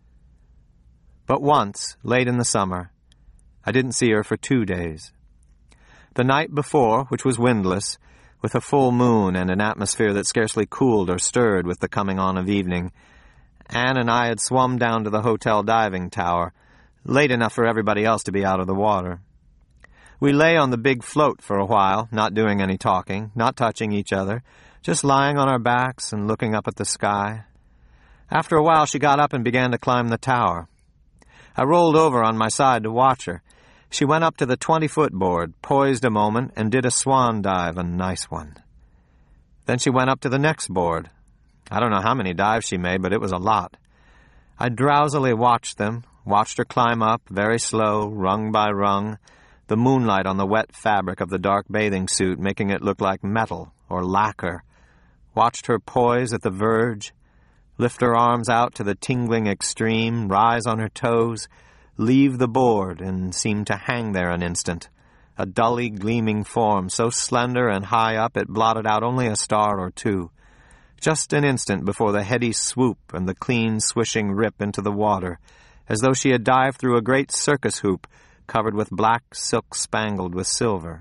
But once, late in the summer, I didn't see her for two days. The night before, which was windless, with a full moon and an atmosphere that scarcely cooled or stirred with the coming on of evening, Anne and I had swum down to the hotel diving tower, late enough for everybody else to be out of the water. We lay on the big float for a while, not doing any talking, not touching each other, just lying on our backs and looking up at the sky. After a while she got up and began to climb the tower. I rolled over on my side to watch her. She went up to the twenty-foot board, poised a moment, and did a swan dive, a nice one. Then she went up to the next board. I don't know how many dives she made, but it was a lot. I drowsily watched them, watched her climb up, very slow, rung by rung, the moonlight on the wet fabric of the dark bathing suit making it look like metal or lacquer, watched her poise at the verge, lift her arms out to the tingling extreme, rise on her toes, leave the board, and seem to hang there an instant, a dully gleaming form so slender and high up it blotted out only a star or two, just an instant before the heady swoop and the clean swishing rip into the water, as though she had dived through a great circus hoop covered with black silk spangled with silver.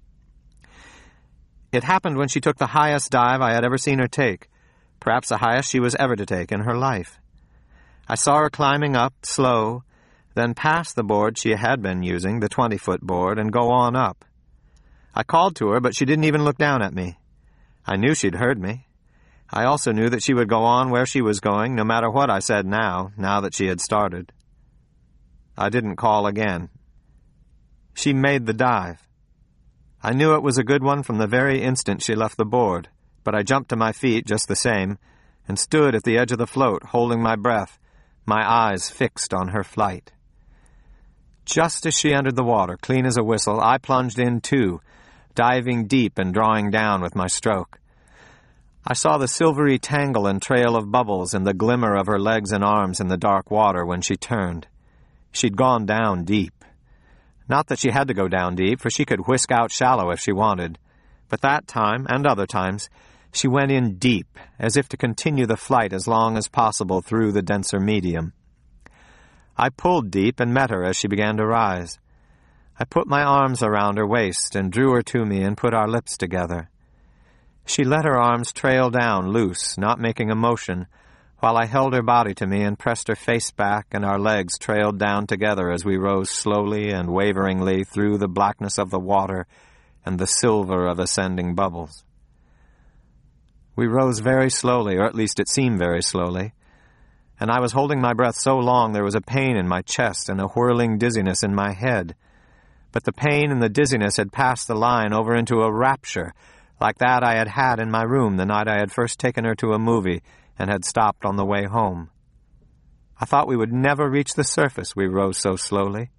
It happened when she took the highest dive I had ever seen her take, perhaps the highest she was ever to take in her life. I saw her climbing up, slow, then past the board she had been using, the twenty-foot board, and go on up. I called to her, but she didn't even look down at me. I knew she'd heard me. I also knew that she would go on where she was going, no matter what I said now, now that she had started. I didn't call again. She made the dive. I knew it was a good one from the very instant she left the board, but I jumped to my feet just the same, and stood at the edge of the float, holding my breath, my eyes fixed on her flight. Just as she entered the water, clean as a whistle, I plunged in too, diving deep and drawing down with my stroke. I saw the silvery tangle and trail of bubbles and the glimmer of her legs and arms in the dark water when she turned. She'd gone down deep. Not that she had to go down deep, for she could whisk out shallow if she wanted. But that time, and other times, she went in deep, as if to continue the flight as long as possible through the denser medium. I pulled deep and met her as she began to rise. I put my arms around her waist and drew her to me and put our lips together. She let her arms trail down loose, not making a motion, while I held her body to me and pressed her face back, and our legs trailed down together as we rose slowly and waveringly through the blackness of the water and the silver of ascending bubbles. We rose very slowly, or at least it seemed very slowly, and I was holding my breath so long there was a pain in my chest and a whirling dizziness in my head. But the pain and the dizziness had passed the line over into a rapture, like that I had had in my room the night I had first taken her to a movie and had stopped on the way home. I thought we would never reach the surface, we rose so slowly.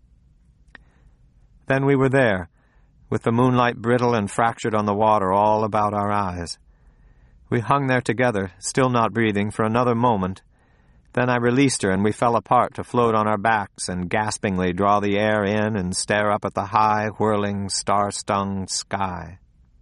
Then we were there, with the moonlight brittle and fractured on the water all about our eyes. We hung there together, still not breathing, for another moment. Then I released her and we fell apart to float on our backs and gaspingly draw the air in and stare up at the high, whirling, star-stung sky.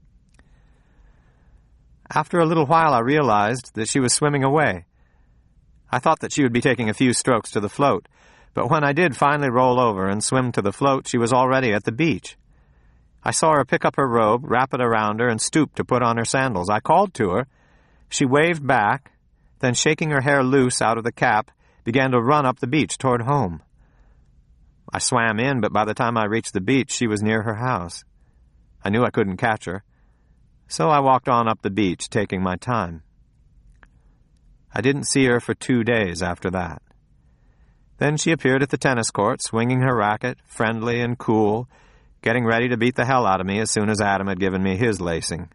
After a little while I realized that she was swimming away. I thought that she would be taking a few strokes to the float, but when I did finally roll over and swim to the float, she was already at the beach. I saw her pick up her robe, wrap it around her, and stoop to put on her sandals. I called to her. She waved back, then shaking her hair loose out of the cap, began to run up the beach toward home. I swam in, but by the time I reached the beach, she was near her house. I knew I couldn't catch her. So I walked on up the beach, taking my time. I didn't see her for two days after that. Then she appeared at the tennis court, swinging her racket, friendly and cool, getting ready to beat the hell out of me as soon as Adam had given me his lacing.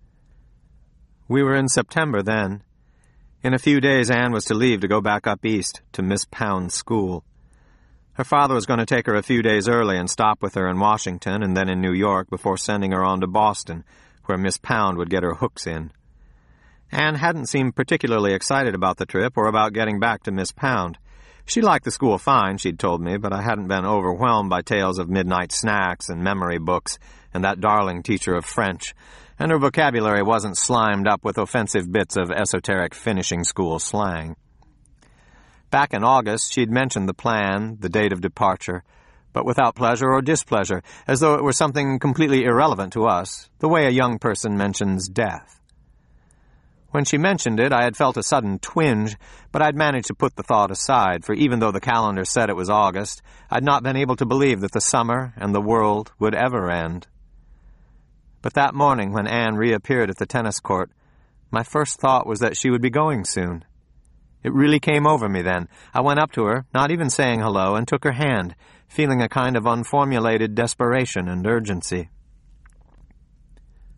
We were in September then. In a few days, Anne was to leave to go back up east to Miss Pound's school. Her father was going to take her a few days early and stop with her in Washington and then in New York before sending her on to Boston, where Miss Pound would get her hooks in. Anne hadn't seemed particularly excited about the trip or about getting back to Miss Pound. She liked the school fine, she'd told me, but I hadn't been overwhelmed by tales of midnight snacks and memory books and that darling teacher of French, and her vocabulary wasn't slimed up with offensive bits of esoteric finishing school slang. Back in August, she'd mentioned the plan, the date of departure, but without pleasure or displeasure, as though it were something completely irrelevant to us, the way a young person mentions death. When she mentioned it, I had felt a sudden twinge, but I'd managed to put the thought aside, for even though the calendar said it was August, I'd not been able to believe that the summer and the world would ever end. But that morning, when Anne reappeared at the tennis court, my first thought was that she would be going soon. It really came over me then. I went up to her, not even saying hello, and took her hand, feeling a kind of unformulated desperation and urgency.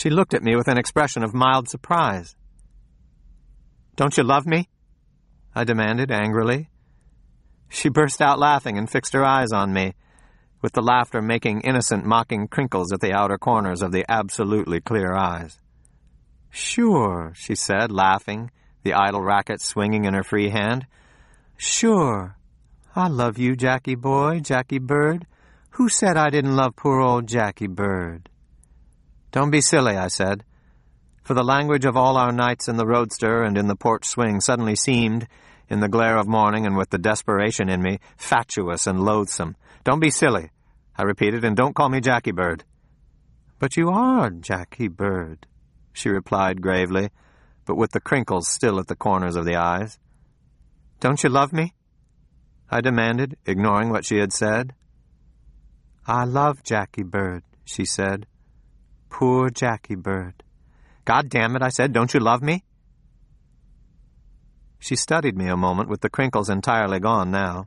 She looked at me with an expression of mild surprise. "Don't you love me?" I demanded angrily. She burst out laughing and fixed her eyes on me, with the laughter making innocent, mocking crinkles at the outer corners of the absolutely clear eyes. "Sure," she said, laughing, the idle racket swinging in her free hand. "Sure. I love you, Jackie boy, Jackie Bird. Who said I didn't love poor old Jackie Bird?" "Don't be silly," I said, for the language of all our nights in the roadster and in the porch swing suddenly seemed, in the glare of morning and with the desperation in me, fatuous and loathsome. "Don't be silly," I repeated, "and don't call me Jackie Bird." "But you are Jackie Bird," she replied gravely, but with the crinkles still at the corners of the eyes. "Don't you love me?" I demanded, ignoring what she had said. "I love Jackie Bird," she said. "Poor Jackie Bird." "God damn it," I said, "don't you love me?" She studied me a moment with the crinkles entirely gone now.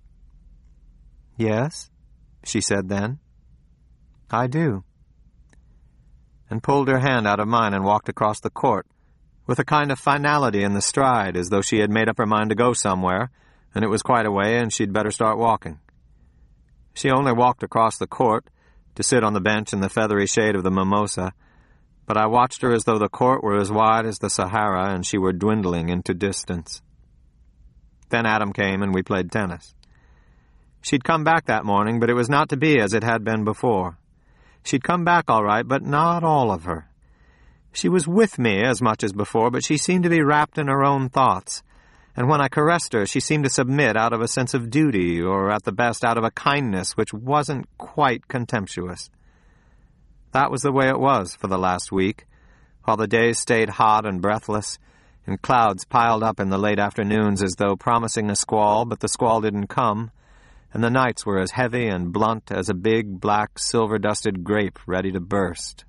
"Yes," she said then, "I do," and pulled her hand out of mine and walked across the court, with a kind of finality in the stride, as though she had made up her mind to go somewhere, and it was quite a way and she'd better start walking. She only walked across the court, to sit on the bench in the feathery shade of the mimosa, but I watched her as though the court were as wide as the Sahara and she were dwindling into distance. Then Adam came and we played tennis. She'd come back that morning, but it was not to be as it had been before. She'd come back all right, but not all of her. She was with me as much as before, but she seemed to be wrapped in her own thoughts, and when I caressed her, she seemed to submit out of a sense of duty, or at the best out of a kindness which wasn't quite contemptuous. That was the way it was for the last week, while the days stayed hot and breathless, and clouds piled up in the late afternoons as though promising a squall, but the squall didn't come, and the nights were as heavy and blunt as a big, black, silver-dusted grape ready to burst.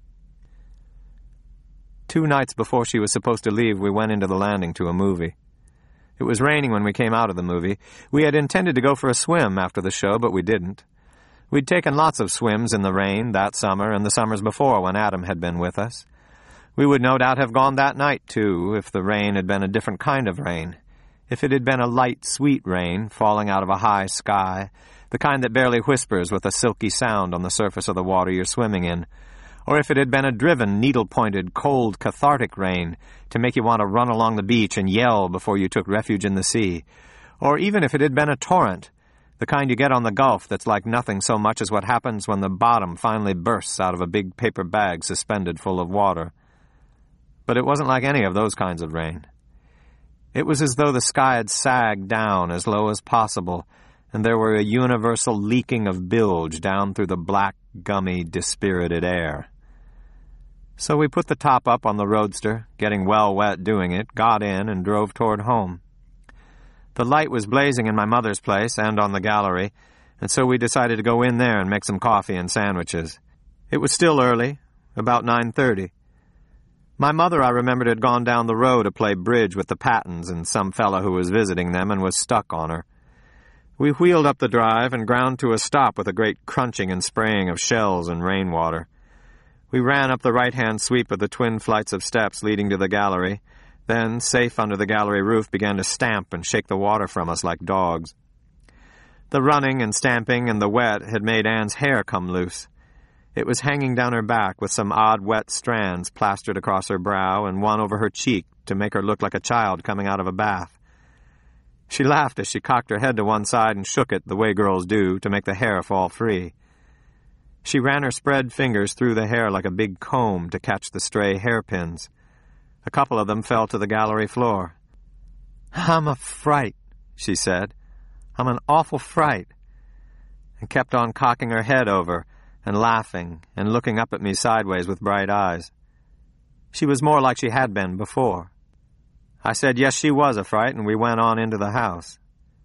Two nights before she was supposed to leave, we went into the landing to a movie. It was raining when we came out of the movie. We had intended to go for a swim after the show, but we didn't. We'd taken lots of swims in the rain that summer and the summers before when Adam had been with us. We would no doubt have gone that night, too, if the rain had been a different kind of rain. If it had been a light, sweet rain falling out of a high sky, the kind that barely whispers with a silky sound on the surface of the water you're swimming in, or if it had been a driven, needle-pointed, cold, cathartic rain to make you want to run along the beach and yell before you took refuge in the sea, or even if it had been a torrent, the kind you get on the Gulf that's like nothing so much as what happens when the bottom finally bursts out of a big paper bag suspended full of water. But it wasn't like any of those kinds of rain. It was as though the sky had sagged down as low as possible, and there were a universal leaking of bilge down through the black, gummy, dispirited air. So we put the top up on the roadster, getting well wet doing it, got in, and drove toward home. The light was blazing in my mother's place and on the gallery, and so we decided to go in there and make some coffee and sandwiches. It was still early, about nine thirty. My mother, I remembered, had gone down the road to play bridge with the Pattons and some fellow who was visiting them and was stuck on her. We wheeled up the drive and ground to a stop with a great crunching and spraying of shells and rainwater. We ran up the right-hand sweep of the twin flights of steps leading to the gallery, then, safe under the gallery roof, began to stamp and shake the water from us like dogs. The running and stamping and the wet had made Anne's hair come loose. It was hanging down her back with some odd wet strands plastered across her brow and one over her cheek to make her look like a child coming out of a bath. She laughed as she cocked her head to one side and shook it the way girls do to make the hair fall free. She ran her spread fingers through the hair like a big comb to catch the stray hairpins. A couple of them fell to the gallery floor. "I'm a fright," she said. "I'm an awful fright," and kept on cocking her head over and laughing and looking up at me sideways with bright eyes. She was more like she had been before. I said yes, she was a fright, and we went on into the house.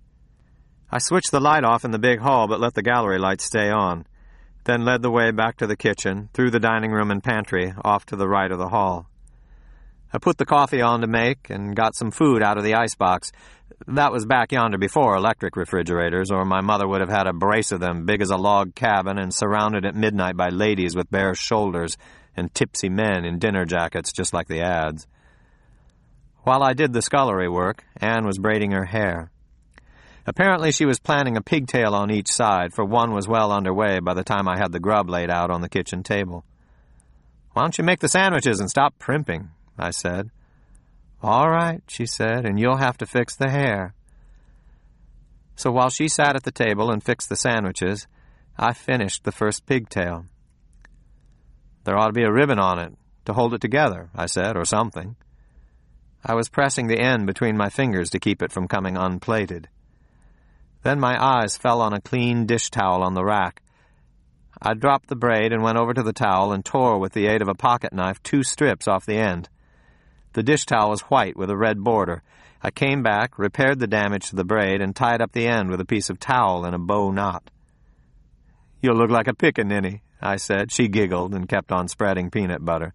I switched the light off in the big hall but let the gallery light stay on, then led the way back to the kitchen, through the dining room and pantry, off to the right of the hall. I put the coffee on to make and got some food out of the icebox. That was back yonder before electric refrigerators, or my mother would have had a brace of them big as a log cabin and surrounded at midnight by ladies with bare shoulders and tipsy men in dinner jackets just like the ads. While I did the scullery work, Anne was braiding her hair. Apparently she was planning a pigtail on each side, for one was well underway by the time I had the grub laid out on the kitchen table. "Why don't you make the sandwiches and stop primping?" I said. "All right," she said, "and you'll have to fix the hair." So while she sat at the table and fixed the sandwiches, I finished the first pigtail. "There ought to be a ribbon on it to hold it together," I said, "or something." I was pressing the end between my fingers to keep it from coming unplaited. Then my eyes fell on a clean dish towel on the rack. I dropped the braid and went over to the towel and tore with the aid of a pocket knife two strips off the end. The dish towel was white with a red border. I came back, repaired the damage to the braid, and tied up the end with a piece of towel in a bow knot. "You'll look like a pickaninny," I said. She giggled and kept on spreading peanut butter.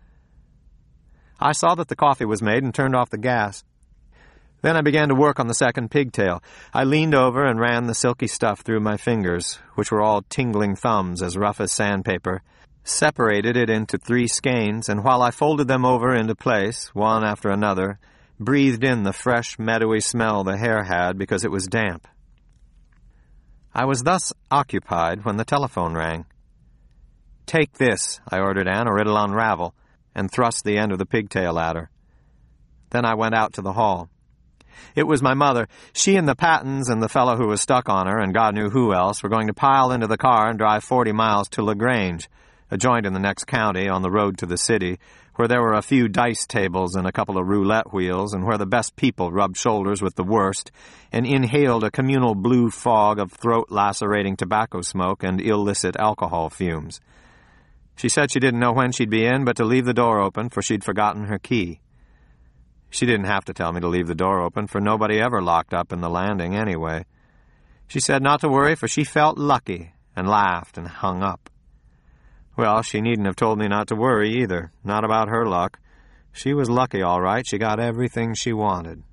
I saw that the coffee was made and turned off the gas. Then I began to work on the second pigtail. I leaned over and ran the silky stuff through my fingers, which were all tingling thumbs as rough as sandpaper, separated it into three skeins, and while I folded them over into place, one after another, breathed in the fresh, meadowy smell the hair had because it was damp. I was thus occupied when the telephone rang. "Take this," I ordered Anne, "or it'll unravel," and thrust the end of the pigtail at her. Then I went out to the hall. It was my mother. She and the Pattons and the fellow who was stuck on her, and God knew who else, were going to pile into the car and drive forty miles to LaGrange, a joint in the next county on the road to the city, where there were a few dice tables and a couple of roulette wheels, and where the best people rubbed shoulders with the worst and inhaled a communal blue fog of throat-lacerating tobacco smoke and illicit alcohol fumes. She said she didn't know when she'd be in, but to leave the door open, for she'd forgotten her key. She didn't have to tell me to leave the door open, for nobody ever locked up in the landing anyway. She said not to worry, for she felt lucky, and laughed and hung up. Well, she needn't have told me not to worry either, not about her luck. She was lucky, all right. She got everything she wanted.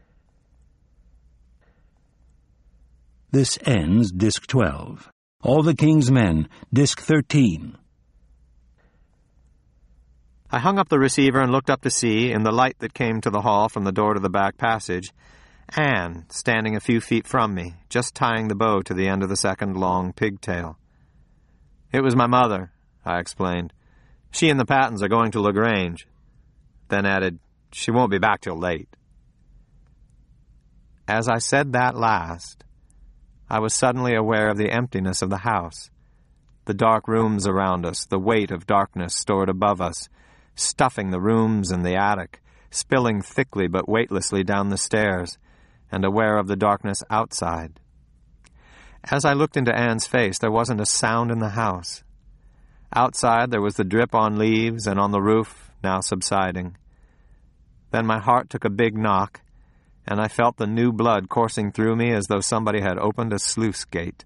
This ends Disc twelve. All the King's Men, Disc thirteen. I hung up the receiver and looked up to see, in the light that came to the hall from the door to the back passage, Anne standing a few feet from me, just tying the bow to the end of the second long pigtail. "It was my mother," I explained. "She and the Pattons are going to LaGrange." Then added, "She won't be back till late." As I said that last, I was suddenly aware of the emptiness of the house, the dark rooms around us, the weight of darkness stored above us, stuffing the rooms and the attic, spilling thickly but weightlessly down the stairs, and aware of the darkness outside. As I looked into Anne's face, there wasn't a sound in the house. Outside there was the drip on leaves and on the roof, now subsiding. Then my heart took a big knock, and I felt the new blood coursing through me as though somebody had opened a sluice gate.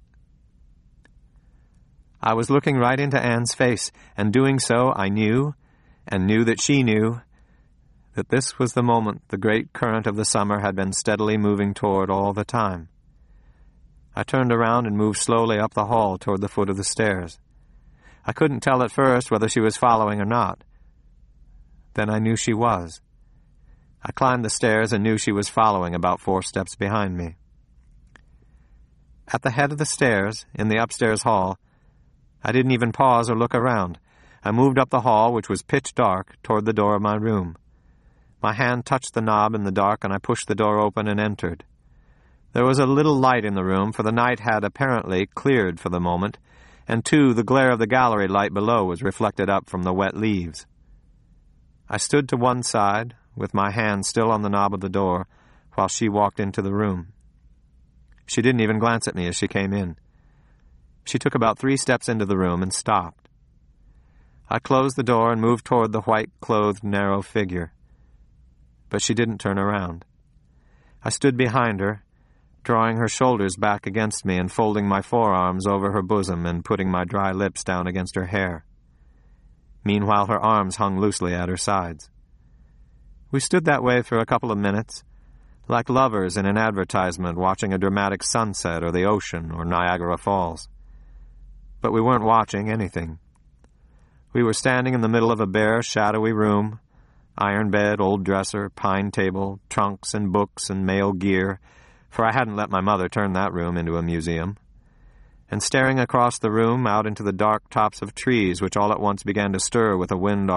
I was looking right into Anne's face, and doing so I knew, and knew that she knew, that this was the moment the great current of the summer had been steadily moving toward all the time. I turned around and moved slowly up the hall toward the foot of the stairs. I couldn't tell at first whether she was following or not. Then I knew she was. I climbed the stairs and knew she was following about four steps behind me. At the head of the stairs, in the upstairs hall, I didn't even pause or look around. I moved up the hall, which was pitch dark, toward the door of my room. My hand touched the knob in the dark, and I pushed the door open and entered. There was a little light in the room, for the night had apparently cleared for the moment, and too, the glare of the gallery light below was reflected up from the wet leaves. I stood to one side, with my hand still on the knob of the door, while she walked into the room. She didn't even glance at me as she came in. She took about three steps into the room and stopped. I closed the door and moved toward the white-clothed, narrow figure. But she didn't turn around. I stood behind her, drawing her shoulders back against me and folding my forearms over her bosom and putting my dry lips down against her hair. Meanwhile, her arms hung loosely at her sides. We stood that way for a couple of minutes, like lovers in an advertisement watching a dramatic sunset or the ocean or Niagara Falls. But we weren't watching anything. We were standing in the middle of a bare, shadowy room, iron bed, old dresser, pine table, trunks and books and mail gear, for I hadn't let my mother turn that room into a museum, and staring across the room out into the dark tops of trees which all at once began to stir with a wind